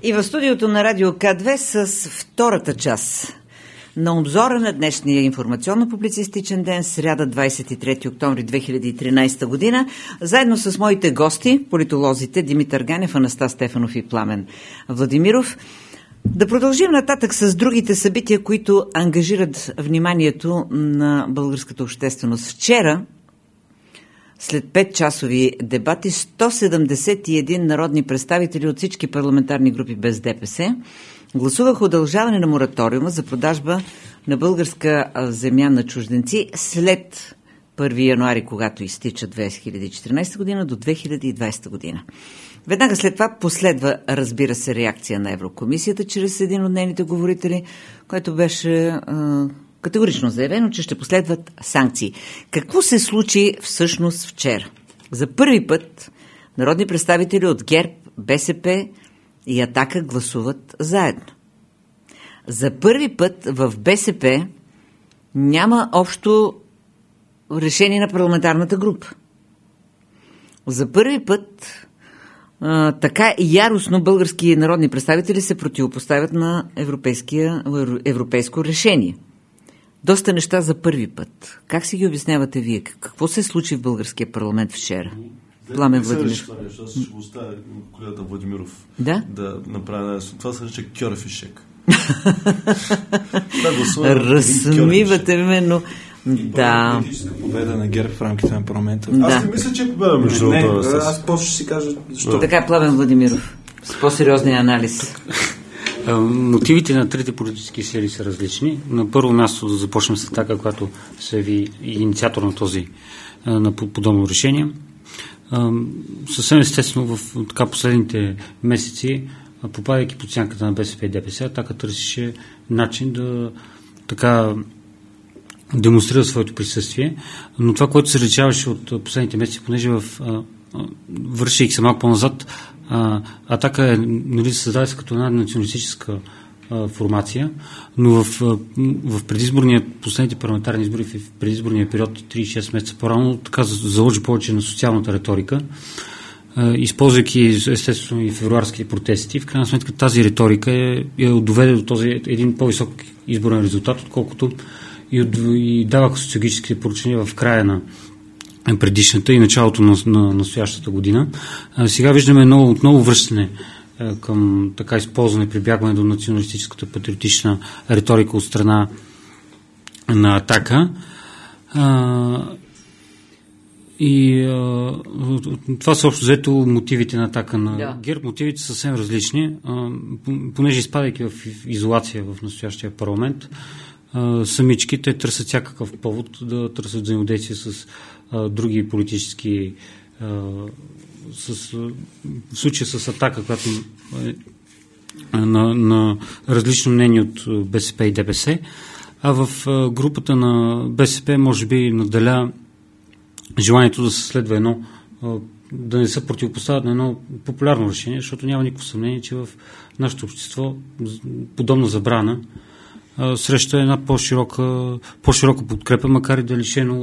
И в студиото на Радио К2 с втората част на обзора на днешния информационно-публицистичен ден, сряда 23 октомври 2013 година, заедно с моите гости, политолозите Димитър Ганев, Анастас Стефанов и Пламен Владимиров. Да продължим нататък с другите събития, които ангажират вниманието на българската общественост. Вчера, след 5-часови дебати, 171 народни представители от всички парламентарни групи без ДПС гласуваха удължаване на мораториума за продажба на българска земя на чужденци след 1 януари, когато изтича 2014 година, до 2020 година. Веднага след това последва, разбира се, реакция на Еврокомисията чрез един от нейните говорители, който беше категорично заявено, че ще последват санкции. Какво се случи всъщност вчера? За първи път народни представители от ГЕРБ, БСП и Атака гласуват заедно. За първи път в БСП няма общо решение на парламентарната група. За първи път така яростно български народни представители се противопоставят на европейско решение. Доста неща за първи път. Как си ги обяснявате вие? Какво се случи в българския парламент вчера? Пламен Владимиров. Аз ще го оставя колегата Владимиров да направи нещо. Това се нарича кьорев и шек. Разсмивате ме, но... Да. Политическа победа на ГЕРБ в рамките на парламента. Аз не мисля, че е победа между другото. Аз после ще си кажа защо. Така, Пламен Владимиров, с по-сериозния анализ. Мотивите на трите политически сили са различни. На първо място да започнем с Атака, която се яви инициатор на този на подобно решение. Съвсем естествено в така последните месеци, попадайки под сянката на БСП и ДПС, Атака търсеше начин да така демонстрира своето присъствие, но това, което се различаваше от последните месеци, понеже вършейки се малко по-назад, Атака е, нали, създаде се като една националистическа формация, но в последните парламентарни избори, в предизборния период 36 месеца по-рано, така заложи повече на социалната риторика, използвайки естествено и февруарски протести. В крайна сметка тази риторика доведе до този един по-висок изборен резултат, отколкото и даваха социологическите поручения в края на предишната и началото на настоящата година. Сега виждаме отново връщане към така използване, прибягване до националистическата патриотична риторика от страна на Атака. Това са общо взето мотивите на Атака на ГЕРБ. Мотивите са съвсем различни, понеже изпадайки в изолация в настоящия парламент, самички те търсят всякакъв повод да търсят взаимодействие с други политически в случая с Атака, която е на различно мнение от БСП и ДПС, а в групата на БСП може би наделя желанието да се следва да не се противопоставят на едно популярно решение, защото няма никакво съмнение, че в нашето общество подобна забрана среща една по-широка подкрепа, макар и да е лишено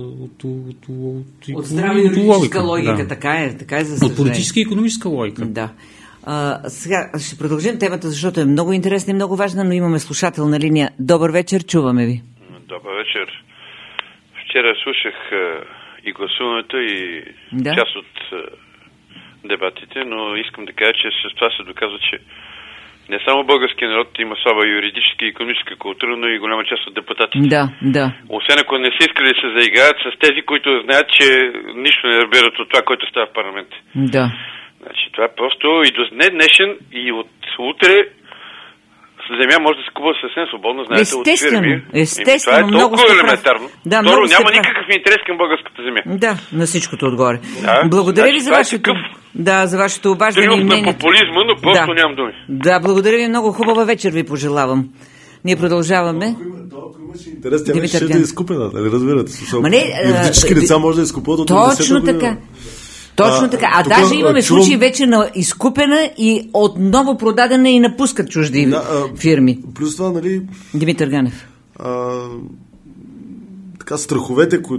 от здравна юридическа логика. Да. Така е за съжаление. От политическа и икономическа логика. Да. Сега ще продължим темата, защото е много интересна и много важна, но имаме слушател на линия. Добър вечер, чуваме ви. Добър вечер. Вчера слушах и гласуването, и част от дебатите, но искам да кажа, че с това се доказва, че не само българския народ има слаба юридическа и икономическа култура, но и голяма част от депутатите. Да. Освен ако не са искали да се заиграват с тези, които знаят, че нищо не разбират от това, което става в парламента. Да. Значи това е просто и до днешен, и от утре земя може да се купува съвсем свободно, знаете, от фирми. Естествено, това е толкова елементарно. Да, второ, няма никакъв интерес към българската земя. Да, на всичкото отгоре. Благодаря ви за вашето... за вашето обаждане и мнение. На популизма, но просто нямам думи. Да, благодаря ви, много хубава вечер ви пожелавам. Ние продължаваме. Толкова имаше интерес, тя ще да е изкупена, нали разбирате? Юридически лица може да изкупуват от точно така. Точно така. А даже имаме случаи вече на изкупена и отново продадена и напускат чужди фирми. Плюс това, нали... Димитър Ганев. Така страховете, които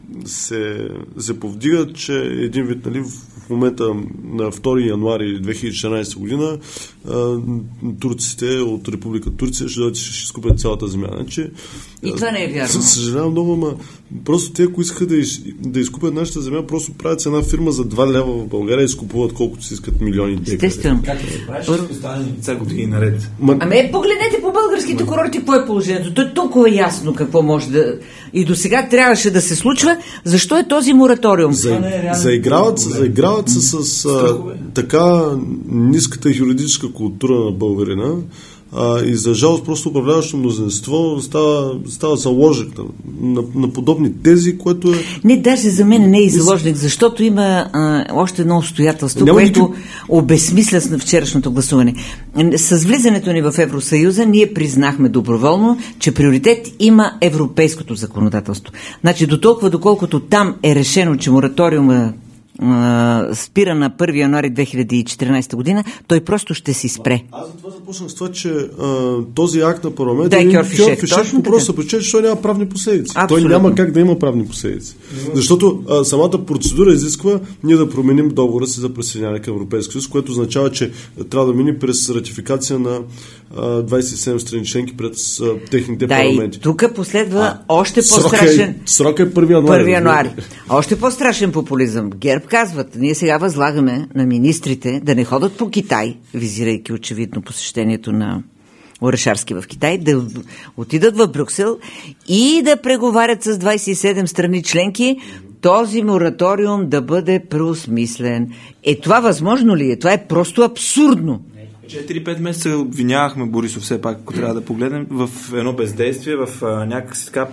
се повдига, че един вид, нали, в момента на 2 януари 2014 година турците от Република Турция ще изкупят цялата земя. Значи, и това не е вярно. Съжалявам много, но просто те, ако искат да изкупят нашата земя, просто правят една фирма за 2 лева в България и изкупуват колкото си искат милиони декари. Естествено. Как да се правиш, ще стане лица години наред. Погледнете по българските курорти какво е положението. То е толкова ясно какво може да... И до сега трябваше да се случва. Защо е този мораториум? Заиграват се с така ниската юридическа култура на българина, и за жалост просто управляващо мнозинство става заложник на подобни тези, което е... Не, даже за мен не е заложник, защото има още едно обстоятелство, което обезсмисля на вчерашното гласуване. С влизането ни в Евросъюза ние признахме доброволно, че приоритет има европейското законодателство. Значи до толкова, доколкото там е решено, че мораториума спира на 1 януари 2014 година, той просто ще си спре. Аз за това започнах с това, че този акт на парламента е кьорфишек по просто причина, че той няма правни последици. Абсолютно. Той няма как да има правни последици. Защото самата процедура изисква ние да променим договора си за присъединяване към Европейския съюз, което означава, че трябва да мине през ратификация на 27 страни членки пред техните парламенти. И тук последва още по-страшен... Срок е 1 януари. Още по-страшен популизъм. ГЕРБ казват, ние сега възлагаме на министрите да не ходят по Китай, визирайки очевидно посещението на Орешарски в Китай, да отидат в Брюксел и да преговарят с 27 страни членки този мораториум да бъде преосмислен. Това възможно ли е? Това е просто абсурдно. 4-5 месеца обвинявахме Борисов, все пак, ако трябва да погледнем, в едно бездействие, в някакси така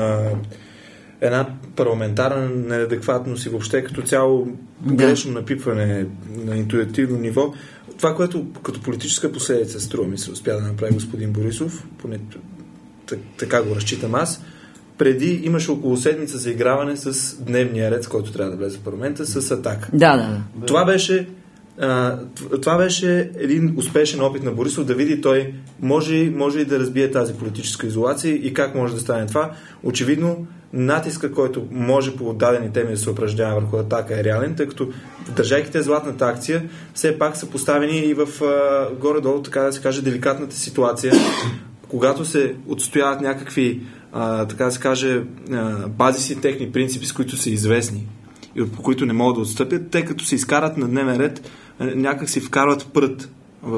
една парламентарна неадекватност и въобще като цяло грешно напипване на интуитивно ниво. Това, което като политическа последица струва ми се успя да направи господин Борисов, поне така го разчитам аз, преди имаше около седмица за играване с дневния ред, с който трябва да влезе в парламента, с Атака. Да. Това беше един успешен опит на Борисов да види той може и да разбие тази политическа изолация и как може да стане това. Очевидно, натиска, който може по дадени теми да се упражнява върху Атака е реален, тъй като държайки те златната акция, все пак са поставени и в горе-долу, така да се каже, деликатната ситуация, когато се отстояват някакви така да се каже базисни техни принципи, с които са известни и по които не могат да отстъпят, те като се изкарат на дневен ред, някак си вкарват прът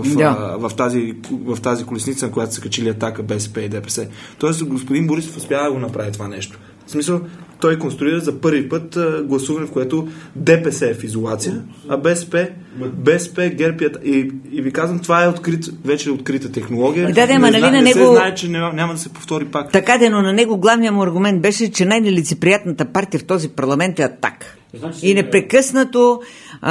в тази колесница, на която са качили Атака, БСП и ДПС. Тоест, господин Борисов успява да го направи това нещо. В смисъл, той конструира за първи път гласуване, в което ДПС е в изолация, а БСП, ГЕРБ и ви казвам, това е вече открита технология. Не се знае, че няма да се повтори пак. Така, но на него главният му аргумент беше, че най-нелицеприятната партия в този парламент е Атака. И непрекъснато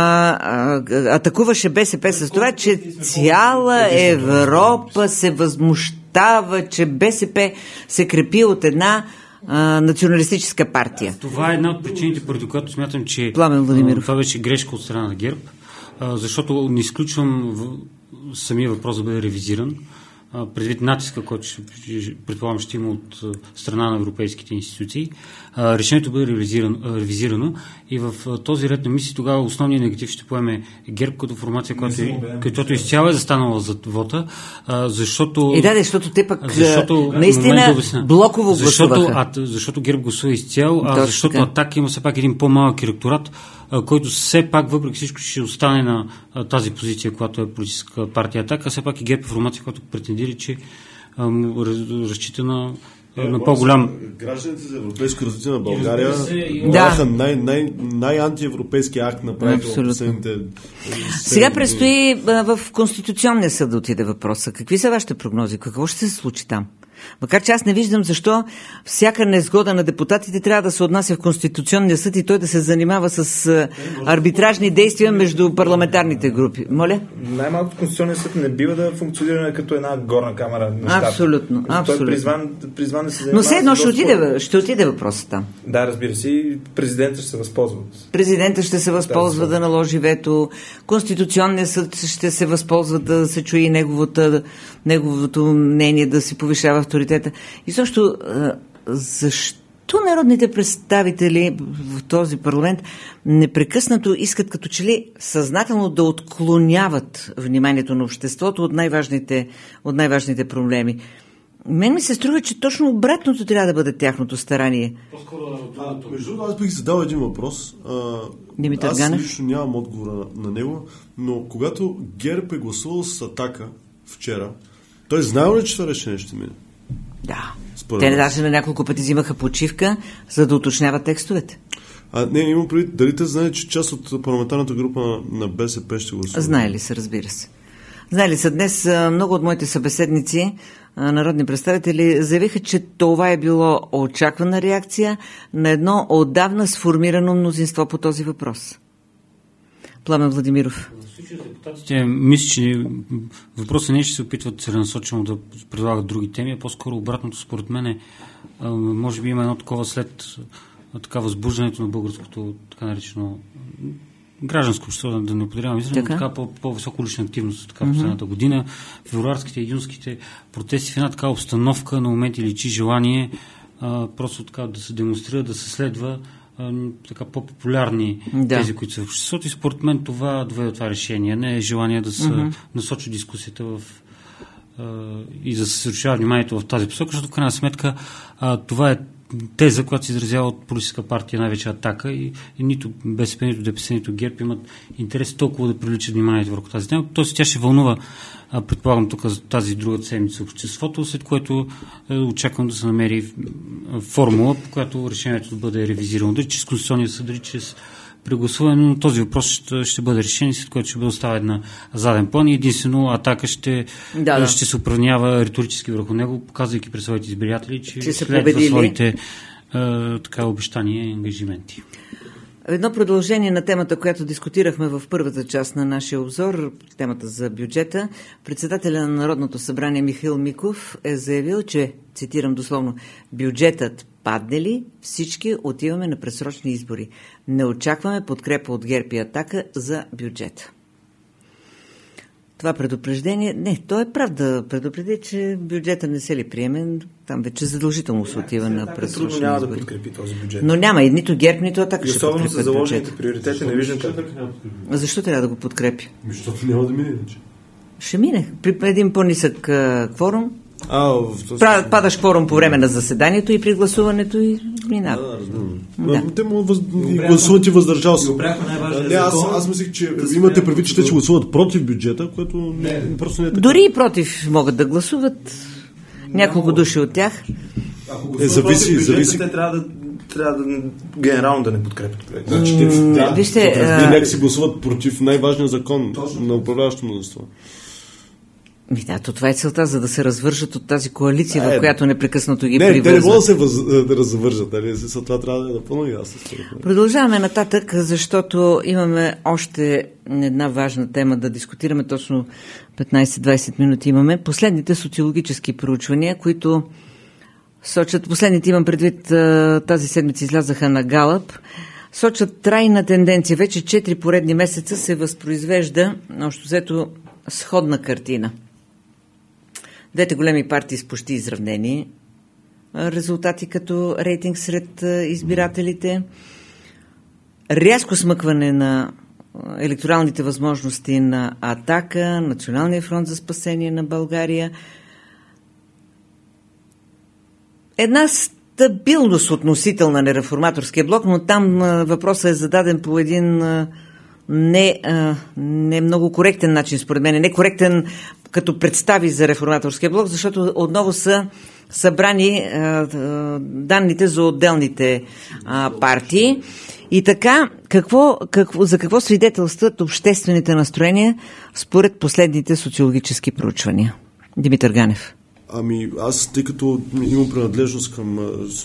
атакуваше БСП с това, че цяла Европа се възмущава, че БСП се крепи от една националистическа партия. Това е една от причините, поради която смятам, че това беше грешка от страна на ГЕРБ, защото не изключвам самия въпрос да бъде ревизиран, предвид натиска, който предполагам ще има от страна на европейските институции. Решението бъде ревизирано и в този ред на мисли тогава основният негатив ще поеме ГЕРБ като формация, която изцяло е застанала зад вота, защото... защото те пък наистина блоково гласуваха. Защото ГЕРБ гласува изцяло, защото Атака има все пак един по-малък електорат, който все пак въпреки всичко ще остане на тази позиция, която е политическа партия Атака, все пак и ГЕРБ е формация, която претендира, че разчита на по-голям... Гражданите за европейско развитие на България бяха най-антиевропейски акт на последните... Сега предстои в Конституционния съд да отиде въпроса. Какви са вашите прогнози? Какво ще се случи там? Макар че аз не виждам защо всяка незгода на депутатите трябва да се отнася в Конституционния съд и той да се занимава с арбитражни действия между парламентарните групи. Моля? Най-малко Конституционния съд не бива да функционира като една горна камера на щата. Абсолютно. Той е призван да се занимава. Но все едно ще отиде въпросът там. Да, разбира се. И президентът ще се възползва. Президентът ще се възползва да наложи вето. Конституционният съд ще се възползва да се чуи неговото мнение, да си повишава авторитета. И също, защо Защо народните представители в този парламент непрекъснато искат като че ли съзнателно да отклоняват вниманието на обществото от най-важните проблеми? Мен ми се струва, че точно обратното трябва да бъде тяхното старание. Между другото, аз бих задал един въпрос. Димитър Ганев? Аз лично нямам отговора на него, но когато ГЕРБ е гласувал с Атака вчера, той знаел ли, че това решение ще мине? Да. Те даже на няколко пъти взимаха почивка, за да уточняват текстовете. Не, имам предвид, дали те знаят, че част от парламентарната група на БСП ще гласува? Знаели се, разбира се. Знаели са, днес много от моите събеседници, народни представители, заявиха, че това е било очаквана реакция на едно отдавна сформирано мнозинство по този въпрос. Пламен Владимиров. В случая с депутатите, мисля, че въпросът не ще се опитват целенасочено да предлагат други теми, а по-скоро обратното според мен може би има едно такова след възбуждането на българското така наречено гражданско общество, да не подрявам изразно, така по-висока улична активност в последната година. Февруарските и юнските протести в една така обстановка на моменти личи желание просто така да се демонстрира, да се следва така по-популярни тези, които са в обществото. И според мен това доведе това решение. Не е желание да се насочи дискусията и да се съсредоточава вниманието в тази посока, защото в крайна сметка това е теза, която се изразява от политическа партия, най-вече Атака, и нито БСП, нито ДПС, нито ГЕРБ имат интерес толкова да привличат вниманието върху тази тема. Тоест тя ще вълнува, предполагам, тук тази друга седмица обществото, след което очаквам да се намери формула, по която решението да бъде ревизирано. Дали чрез Конституционния съд, дали чрез прегласуване, но този въпрос ще бъде решен, след което ще бъде оставен на заден план и единствено Атака ще се упражнява риторически върху него, показвайки пред своите избиратели, че следва своите обещания и ангажименти. Едно продължение на темата, която дискутирахме в първата част на нашия обзор, темата за бюджета. Председателя на Народното събрание Михаил Миков е заявил, че, цитирам дословно, бюджетът падне ли, всички отиваме на предсрочни избори. Не очакваме подкрепа от ГЕРБ и Атака за бюджета. Това предупреждение, той е прав да предупреди, че бюджета не се ли приеме, там вече задължително се отива на предсрочни избори. Няма да подкрепи този бюджет. Но няма и нито ГЕРБ, нито Атака ще подкрепят бюджета. Особено са заложените приоритети, не виждам как. Защо трябва да го подкрепи? Защото няма да мине. Ще мине. При един по-нисък кворум. Падаш кворум по време на заседанието и при гласуването и минава. Те му гласуват и въздържал се. Аз мислих, че имате предвид, че те ще гласуват против бюджета, което просто не е така. Дори и против могат да гласуват няколко души от тях. Зависи. Те трябва да генерално да не подкрепят. Вижте, нека си гласуват против най-важния закон на управляващото мнозинство. Това е целта, за да се развържат от тази коалиция, в която непрекъснато ги привързват. Те не могат да развържат. Това трябва да е напълно ясно. Продължаваме нататък, защото имаме още една важна тема да дискутираме. Точно 15-20 минути имаме. Последните социологически проучвания, които сочат, последните имам предвид, тази седмица излязаха на Галъп, сочат трайна тенденция. Вече 4 поредни месеца се възпроизвежда общо взето сходна картина. Двете големи партии с почти изравнени резултати като рейтинг сред избирателите, рязко смъкване на електоралните възможности на Атака, Националния фронт за спасение на България, една стабилност относителна на реформаторския блок, но там въпросът е зададен по един не много коректен начин, според мен. Не коректен като представи за реформаторския блок, защото отново са събрани данните за отделните партии. И така, за какво свидетелстват обществените настроения според последните социологически проучвания? Димитър Ганев. Аз, тъй като имам принадлежност към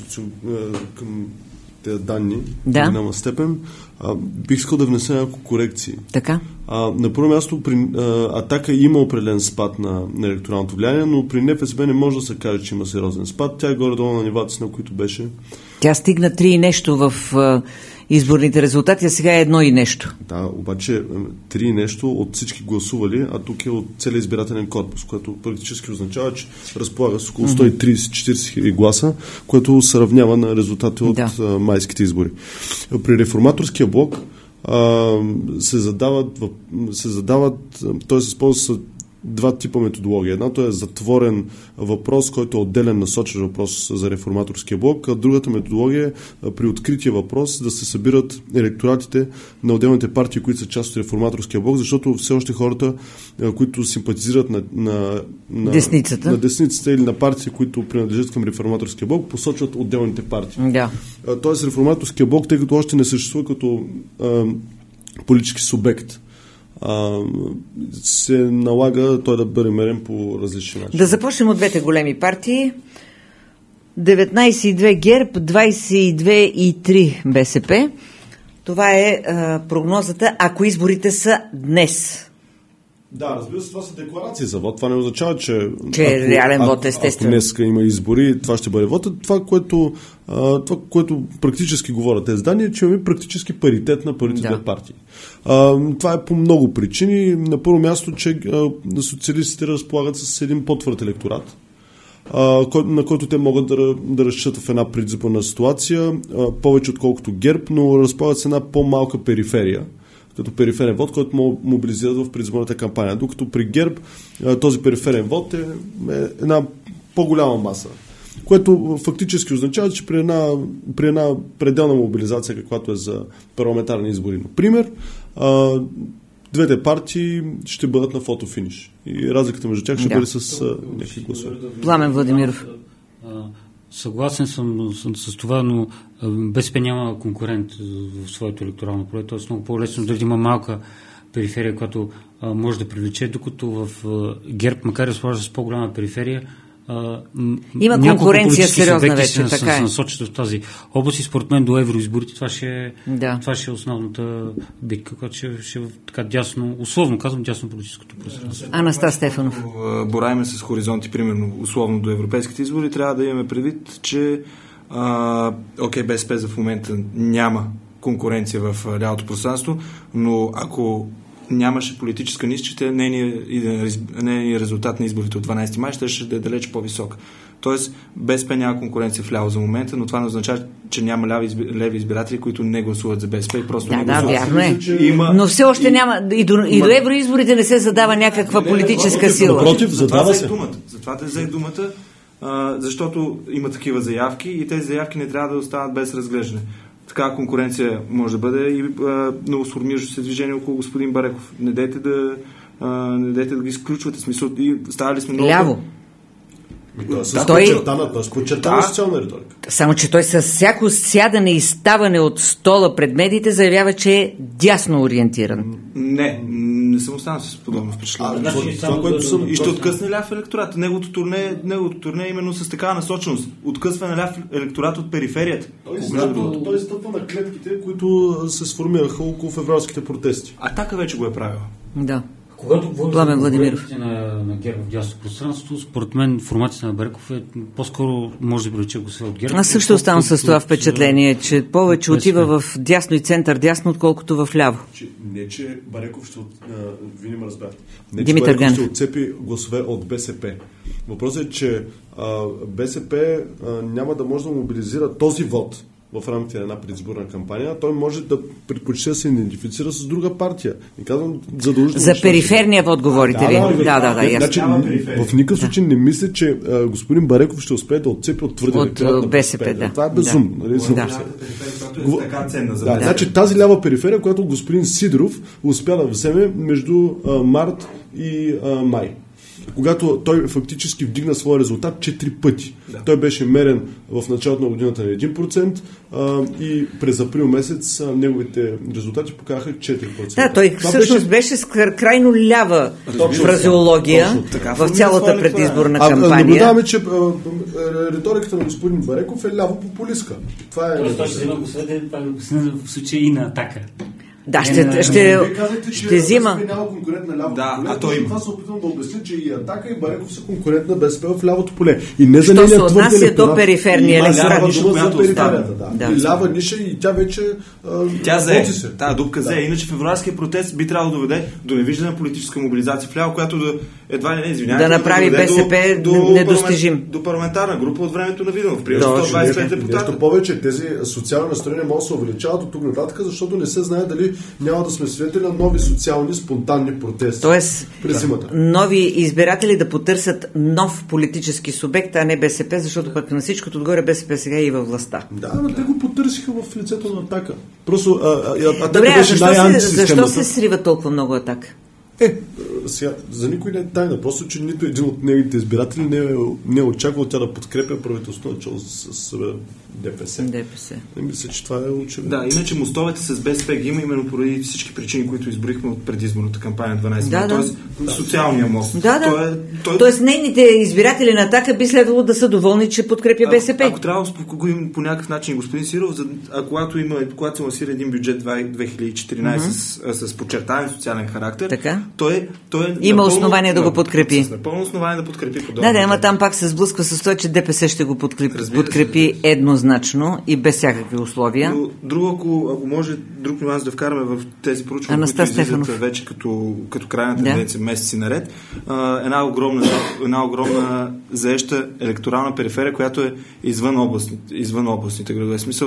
тези данни, в голяма степен, бих искал да внеса няколко корекции. Така? На първо място, при Атака има определен спад на електоралното влияние, но при НФСБ не може да се каже, че има сериозен спад. Тя е горе-долу на нивата, на които беше. Тя стигна 3 нещо в изборните резултати, а сега е едно и нещо. Да, обаче 3 нещо от всички гласували, а тук е от целия избирателен корпус, което практически означава, че разполага с около 130-40 хиляди гласа, което се равнява на резултати от майските избори. При реформаторския блок се задават, т.е. се използват два типа методология. Едното е затворен въпрос, който е отделен насочен въпрос за реформаторския блок, а другата методология е при открития въпрос да се събират електоратите на отделните партии, които са част от реформаторския блок, защото все още хората, които симпатизират на десницата или на партии, които принадлежат към реформаторския блок, посочват отделните партии. Да. Тоест реформаторския блок, тъй като още не съществува като политически субект, се налага той да бъде мерен по различни начини. Да започнем от двете големи партии. 19,2 ГЕРБ, 22,3 БСП. Това е прогнозата, ако изборите са днес. Да, разбира се, това са декларации за вод. Това не означава, че е реален вод, естествено. Ако днес има избори, това ще бъде вод. Това, което практически говорят тези данни, е, че имаме практически паритет на първите две партии. Това е по много причини. На първо място, че социалистите разполагат с един по-твърд електорат, на който те могат да разчитат в една предизборна ситуация, повече отколкото ГЕРБ, но разполагат с една по-малка периферия, като периферен вод, който мобилизират в предизборната кампания. Докато при ГЕРБ този периферен вод е една по-голяма маса, което фактически означава, че при една пределна мобилизация, каквато е за парламентарни избори, например, двете партии ще бъдат на фотофиниш. И разликата между тях ще бъде с някакви гласове. Пламен Владимиров. Съгласен съм с това, но БСП няма конкурент в своето електорално поле. Тоест много по-лесно да има малка периферия, която може да привлече, докато в ГЕРБ, макар и разположа с по-голяма периферия, има конкуренция сериозна вече, така е. Се насочат в тази област и според мен до евроизборите това ще е основната битка, която ще така дясно, условно казвам, дясно политическото пространство. Анастас Стефанов. Бораеме с хоризонти, примерно, условно до европейските избори, трябва да имаме предвид, че БСП в момента няма конкуренция в лявото пространство, но ако нямаше политическа ниша, нейният резултат на изборите от 12 май ще да е далеч по-висок. Тоест, БСП няма конкуренция в ляво за момента, но това не означава, че няма леви избиратели, които не гласуват за БСП и просто не гласуват. Да, вярно е. Но все още няма, и до евроизборите не се задава някаква политическа сила. Напротив, задава се. Затова те взех думата, защото има такива заявки и тези заявки не трябва да останат без разглеждане. Такава конкуренция може да бъде и новосформиращо се движение около господин Бареков. Не дейте да ги изключвате. Смисъл, и става ли сме много... Ляво. Подчертана социална риторика. Само, че той с всяко сядане и ставане от стола пред медиите заявява, че е дясно ориентиран. Не съм останал с подобно впечатление. И ще откъсне ляв електорат. Неговото турне е именно с такава насоченост. Откъсване ляв електорат от периферията. Той стъпва на клетките, които се сформираха около февралските протести. Атака вече го е правила. Да. Когато Пламен Владимиров на ГЕРБ в дясно пространство, според мен формацията на Бареков е по-скоро може да привлече гласове от ГЕРБ. Аз също оставам с това впечатление, че повече отива в дясно и център дясно, отколкото в ляво. Не, че Бареков ще Димитър Ганев ще отцепи гласове от БСП. Въпросът е, че БСП няма да може да мобилизира този вод в рамките на една предизборна кампания, той може да предпочита да се идентифицира с друга партия. И казвам, за периферния вод говорите ви. Значи, в никакъв случай не мисля, че господин Бареков ще успее да отцепи от твърде електорат на БСП. Да. Това е безумно. Така ценна за Значи тази лява периферия, която господин Сидоров успя да вземе между март и май, когато той фактически вдигна своя резултат 4 пъти. Той беше мерен в началото на годината на 1% и през април месец неговите резултати показаха 4%. Да, той всъщност беше с крайно лява фразеология в цялата предизборна кампания. Наблюдаваме, че риториката на господин Бареков е ляво популистка. Това е... Той ще взема гласовете в случая и на Атака. Да, ще взима. Няма конкурентна ляво поле. А той има. Това се опитвам да обясня, че и Атака и Бареков са конкурентна БСП в лявото поле. И не за нейния твърд електорат. до периферния електорат. И лява ниша и тя вече тази дупка взе. Иначе февруарския протест би трябвало да доведе до невиждана политическа мобилизация в ляво, която едва ли не извинявайте. Да направи БСП недостижим. До парламентарна група от времето на Виденов. При 125 депутати. Нещо повече, тези социални настроения могат да се увеличават от тук нататък, защото не се знае дали няма да сме свидетели на нови социални спонтанни протести. Тоест, нови избиратели да потърсят нов политически субект, а не БСП, защото пък на всичкото отгоре БСП сега и във властта. Да, но те го потърсиха в лицето на Атака. Просто Атака добре, беше защо се срива толкова много Атака? Сега, за никой не е тайна. Просто, че нито един от нейните избиратели не е очаквал тя да подкрепя правителството начало с ДПС. Не мисля, че това е очевидно. Да, иначе мостовете с БСП ги има именно поради всички причини, които изброихме от предизборната кампания 12 години. Тоест, социалния мост. Тоест, нейните избиратели на Атака би следвало да са доволни, че подкрепя БСП. Ако трябва да успокоим по някакъв начин господин Сиров, когато се лансира един бюджет 2014 с подчертаван социален характер, той има основание да го подкрепи. Напълно основание да подкрепи подобно. Да, ама там пак се сблъсква с това, че ДПС ще го подкрепи еднозначно и без всякакви условия. Ако може друг нюанс да вкараме в тези проучвания, които излизат вече като крайна тенденция месеци наред, една огромна заеща електорална периферия, която е извън областните градове. В смисъл,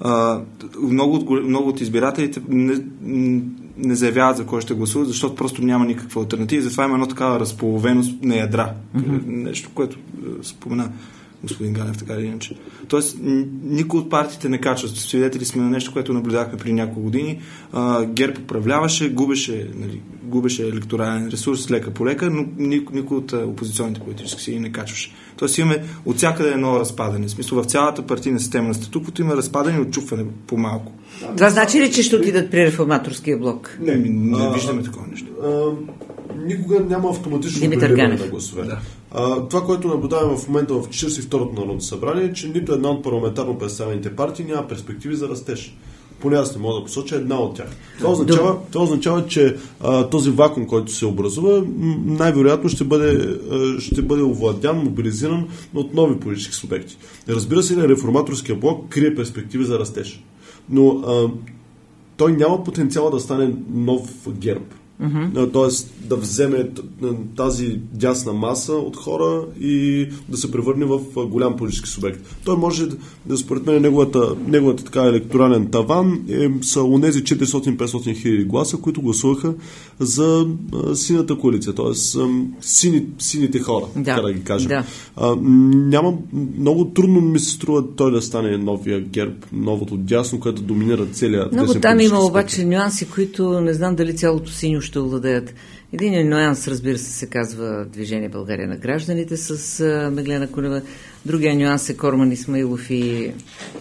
много от избирателите не заявяват за кой ще гласуват, защото просто няма никаква алтернатива. Затова има едно такава разполовеност на ядра. Нещо, което спомена господин Ганев, така или иначе. Тоест, никой от партиите не качва. Свидетели сме на нещо, което наблюдахме преди няколко години. ГЕРБ управляваше, губеше електорален ресурс лека по лека, но никой от опозиционните политически сили не качваше. Тоест, имаме от всякъде едно разпадане. В смисъл, в цялата партийна система на статуквото има разпадане и отчупване по-малко. Това значи ли, че ще отидат при реформаторския блок? Не виждаме такова нещо. Никога няма автоматично преливане на гласове. Това, което наблюдаваме в момента в 42-то Народно събрание, е, че нито една от парламентарно представените партии няма перспективи за растеж. Поне аз не мога да посоча една от тях. Това означава, че този вакуум, който се образува, най-вероятно ще бъде овладян, мобилизиран от нови политически субекти. Разбира се, реформаторския блок крие перспективи за растеж. Но той няма потенциал да стане нов ГЕРБ. Тоест да вземе тази дясна маса от хора и да се превърне в голям политически субект. Той може да, според мен, неговата така електорален таван са онези 400-500 хиляди гласа, които гласуваха за синята коалиция, т.е. сините хора, така да ги кажем. Няма, много трудно ми се струва той да стане новия ГЕРБ, новото дясно, което доминира целият много там има обаче нюанси, които не знам дали цялото синьо ще овладеят. Един нюанс, разбира се казва Движение България на гражданите с Меглена Кунева. Другия нюанс е Корман Исмаилов и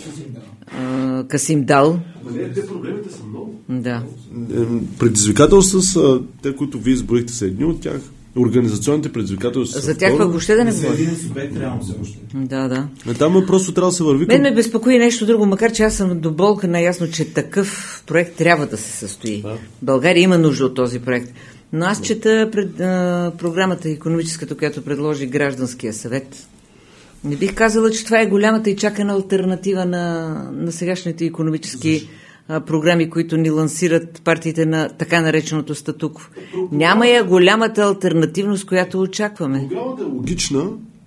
Касим Дал. Те проблемите са много. Да. Предизвикателства са те, които вие изборихте, са едни от тях. Организационните предизвикателства. За тях пък въобще да не говори. Един субект реално се още. Да. Там просто трябва да се върви. Мен ме безпокои нещо друго, макар че аз съм до болка наясно, че такъв проект трябва да се състои. България има нужда от този проект. Но аз чета пред програмата икономическата, която предложи Гражданския съвет. Не бих казала, че това е голямата и чакана алтернатива на сегашните икономически програми, които ни лансират партиите на така нареченото статукво. Няма я голямата алтернативност, която очакваме. Програмата е логична,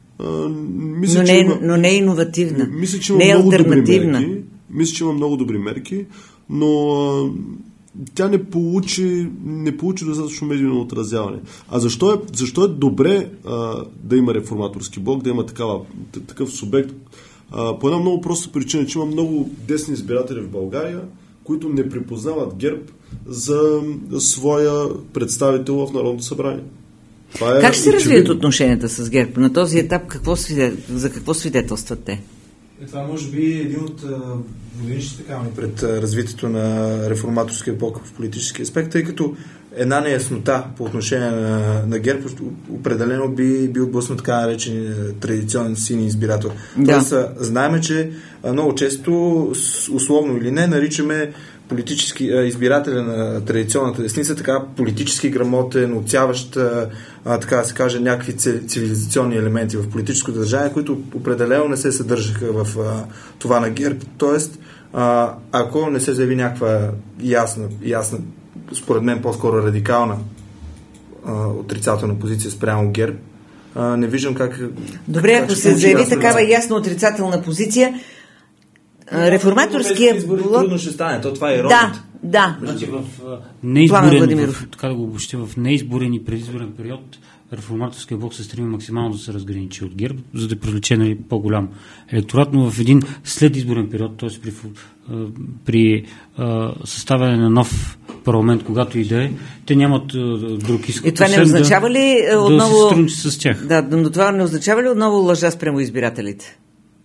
но не е иновативна. Мисля, че има много добри мерки, но тя не получи достатъчно медийно отразяване. А защо е добре да има реформаторски блок, да има такъв субект? По една много проста причина, че има много десни избиратели в България, които не припознават ГЕРБ за своя представител в Народното събрание. Как ще се развият отношенията с ГЕРБ? На този етап за какво свидетелстват те? Това може би един от воденичните камъни пред развитието на реформаторския блок в политически аспект, тъй като една неяснота по отношение на ГЕРБ определено би отблъснал така наречен традиционен сини избирател. Тоест, знаем, че много често, условно или не, наричаме избирателя на традиционната десница, така политически грамотен, отсяващ, така да се каже, някакви цивилизационни елементи в политическото държание, които определено не се съдържаха в това на ГЕРБ. Тоест, ако не се заяви някаква ясна, според мен по-скоро радикална отрицателна позиция спрямо ГЕРБ, не виждам как... Добре, ако се заяви такава ясна отрицателна позиция, реформаторския блок... Трудно ще стане, това е иронията. Да. Значи в неизборен, така да го обобщя, в неизборен и предизборен период реформаторския блок се стреми максимално да се разграничи от ГЕРБ, за да привлече по-голям електорат, но в един следизборен период, т.е. при съставяне на нов парламент, когато и да е, те нямат друг изход. И това не означава ли отново... Да се сътрудничи с тях? Да, но това не означава ли отново лъжа спрямо избирателите?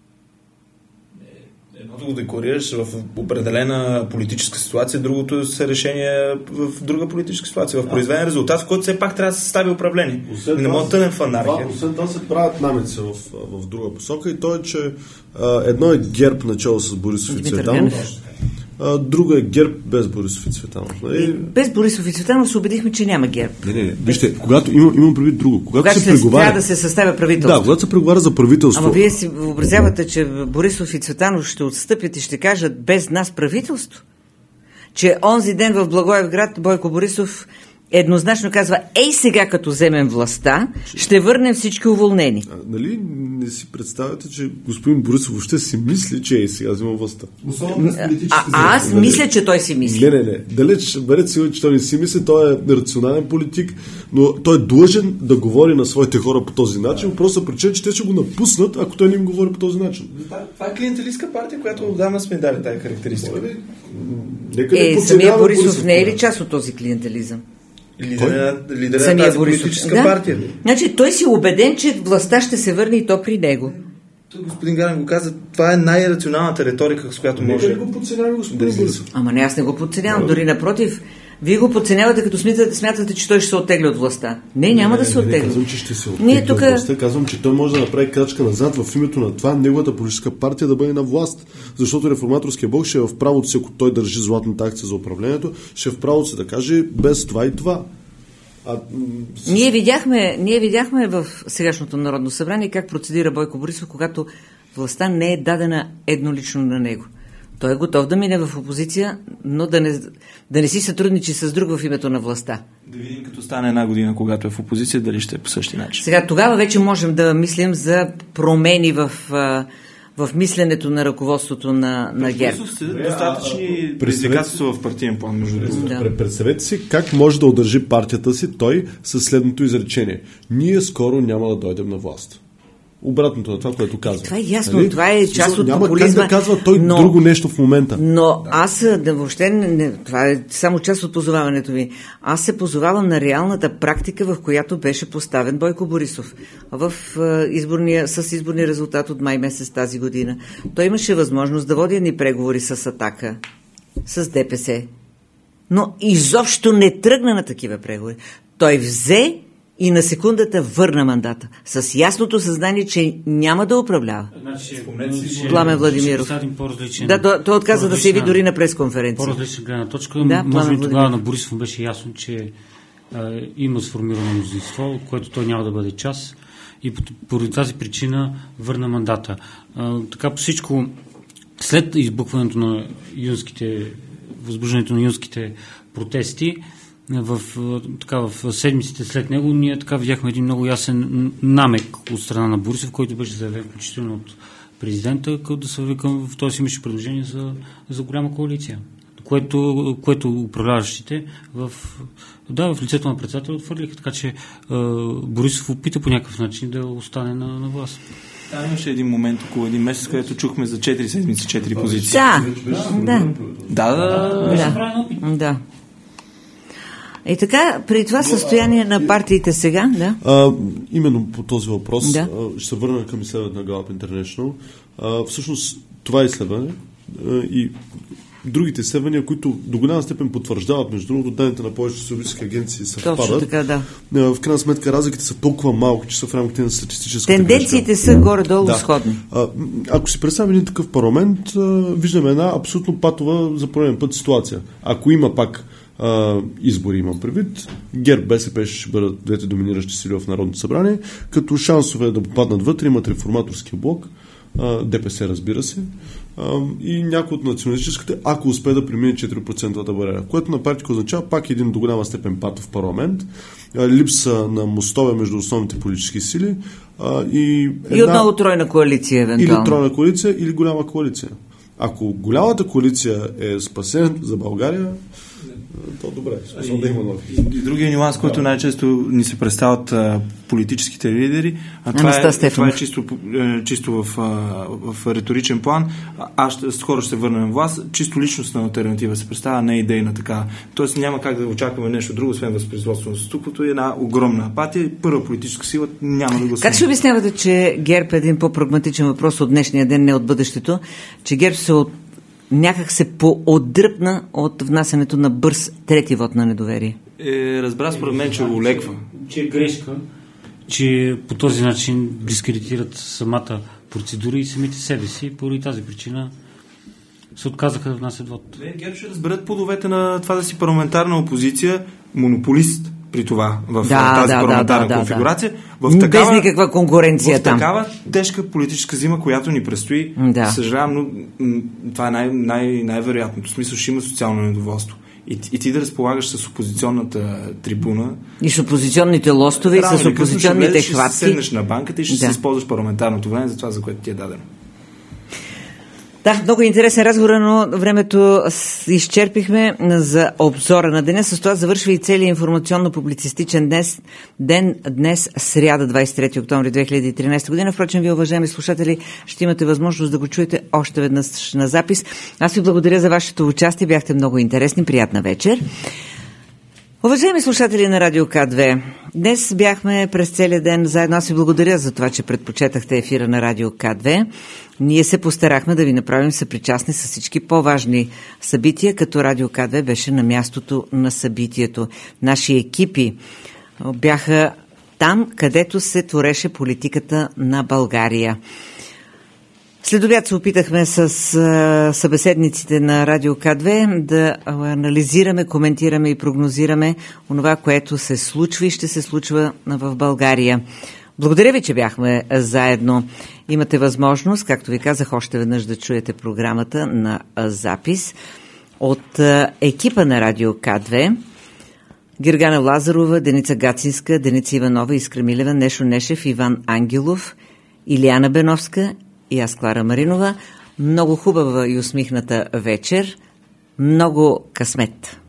Едното го декларираш в определена политическа ситуация, другото са решения в друга политическа ситуация, в произведен резултат, в който все пак трябва да се състави управление. Не може да тънем в анархия. Освен това се правят намеци в друга посока и то е, че едно е ГЕРБ начало с Борисов и Цветанов, друго е ГЕРБ без Борисов и Цветанов. Без Борисов и Цветанов се убедихме, че няма ГЕРБ. Не. Вижте, когато имам предвид друго. Когато се преговаря... трябва да се съставя правителство. Да, когато се преговаря за правителство... Ама вие си въобразявате, че Борисов и Цветанов ще отстъпят и ще кажат без нас правителство? Че онзи ден в Благоевград Бойко Борисов еднозначно казва: ей сега, като вземем властта, ще върнем всички уволнени. Нали не си представяте, че господин Борисов въобще си мисли, че ей сега взема властта? Аз мисля, че той си мисли. Не. Далеч, бъдете сигурни, че той не си мисли, той е рационален политик, но той е длъжен да говори на своите хора по този начин, просто причина, че те ще го напуснат, ако той не им говори по този начин. Това е клиентелистка партия, която отдавна сме дали тази характеристика. Самия Борисов не е ли част от този клиентелизъм? Лидера на тази политическа партия. Значи той си убеден, че властта ще се върне и то при него. Господин Ганев го каза, това е най-рационалната риторика, с която може... Не го подценяваме, господин Борисов. Ама не, аз не го подценявам. Дори напротив, вие го подценявате, като смятате, че той ще се оттегли от властта. Не, няма да се оттегли. Не казвам, че ще се оттегли от властта. Казвам, че той може да направи крачка назад в името на това неговата политическа партия да бъде на власт. Защото реформаторския блок ще е в правото си, ако той държи златната акция за управлението, ще е в правото си да каже без това и това. Ние видяхме в сегашното Народно събрание как процедира Бойко Борисов, когато властта не е дадена еднолично на него. Той е готов да мине в опозиция, но да не си сътрудничи с друг в името на властта. Да видим като стане една година, когато е в опозиция, дали ще е по същия начин. Сега, тогава вече можем да мислим за промени в мисленето на ръководството на ГЕРБ. Достатъчни предизвикателства в партиен план, между другото. Представете си как може да удържи партията си той със следното изречение: ние скоро няма да дойдем на власт. Обратното на това, което казва. Това е ясно, нали? Това е част от няма популизма. Няма как да казва той друго нещо в момента. Но аз въобще това е само част от позоваването ви. Аз се позовавам на реалната практика, в която беше поставен Бойко Борисов с изборния резултат от май месец тази година. Той имаше възможност да води едни преговори с Атака, с ДПС, но изобщо не тръгна на такива преговори. Той взе и на секундата върна мандата. С ясното съзнание, че няма да управлява. Пламен Владимиров. Той отказа да се яви дори на пресконференция. По-различна гледна точка. Може би тогава на Борисов беше ясно, че има сформирано мнозинство, от което той няма да бъде част, и поради тази причина върна мандата. Така по всичко, след избухването на възбуждането на юнските протести, в седмиците след него ние видяхме един много ясен намек от страна на Борисов, който беше заявен включително от президента, като да се викам, в този имаше предложение за голяма коалиция, което управляващите в лицето на председателя отвърлиха, така че Борисов опита по някакъв начин да остане на власт. Имаше един момент около един месец, където чухме за 4 седмици 4 позиции. Да. И така, при това състояние на партиите сега, именно по този въпрос, ще се върна към изследването на Gallup International. Всъщност, това изследване и другите изследвания, които до голяма степен потвърждават, между другото, данните на повечето социологически агенции съвпадат. Точно така, да. В крайна сметка разликите са толкова малки, че са в рамките на статистическата тенденциите грешка. са горе-долу сходни. Ако си представим един такъв парламент, виждаме една абсолютно патова за пореден път ситуация. Ако има пак избори, имам предвид, ГЕРБ, БСП ще бъдат двете доминиращи сили в Народното събрание, като шансове да попаднат вътре имат Реформаторския блок, ДПС, разбира се, и някои от националистическите, ако успее да премине 4% бариера, което на практика означава пак един до голяма степен патов парламент, липса на мостове между основните политически сили и отново тройна коалиция, евентуално. Или тройна коалиция, или голяма коалиция. Ако голямата коалиция е спасен за България, то добре. Да има нови. И другия нюанс, който най-често ни се представят политическите лидери, това е чисто в риторичен план. Скоро ще се върнем на власт. Чисто личностна алтернатива се представя, не идейна така. Тоест няма как да очакваме нещо друго, освен възпроизводство на статуквото и една огромна апатия. Първа политическа сила няма да го Как ще обяснявате, че ГЕРБ е един по-прагматичен въпрос от днешния ден, не от бъдещето, че ГЕРБ някак се поотдръпна от внасянето на бърз трети вод на недоверие? Разбра според мен, че го леква. Че е грешка, че по този начин дискредитират самата процедура и самите себе си. Поради тази причина се отказаха да внасят вод. ГЕРБ ще разберат плодовете на това да си парламентарна опозиция, монополист при това в тази парламентарна конфигурация. Без никаква конкуренция там. В такава тежка политическа зима, която ни предстои, съжалявам, но това е най-вероятното. В смисъл, ще има социално недоволство. И ти да разполагаш с опозиционната трибуна. И с опозиционните лостове, и с опозиционните хватки. Ще седнеш на банката и ще се използваш парламентарното време за това, за което ти е дадено. Да, много интересен разговор, но времето изчерпихме за обзора на деня. С това завършва и целият информационно-публицистичен ден днес, сряда, 23 октомври 2013 година. Впрочем, вие, уважаеми слушатели, ще имате възможност да го чуете още веднъж на запис. Аз ви благодаря за вашето участие. Бяхте много интересни. Приятна вечер. Уважаеми слушатели на Радио К2, днес бяхме през целия ден заедно. Аз ви благодаря за това, че предпочетахте ефира на Радио К2. Ние се постарахме да ви направим съпричастни с всички по-важни събития, като Радио К2 беше на мястото на събитието. Наши екипи бяха там, където се твореше политиката на България. След обяд се опитахме с събеседниците на Радио К2 да анализираме, коментираме и прогнозираме онова, което се случва и ще се случва в България. Благодаря ви, че бяхме заедно. Имате възможност, както ви казах, още веднъж да чуете програмата на запис от екипа на Радио К2. Гергана Лазарова, Деница Гацинска, Деница Иванова, Искра Милева, Нешо Нешев, Иван Ангелов, Илияна Беновска и аз, Клара Маринова. Много хубава и усмихната вечер. Много късмет!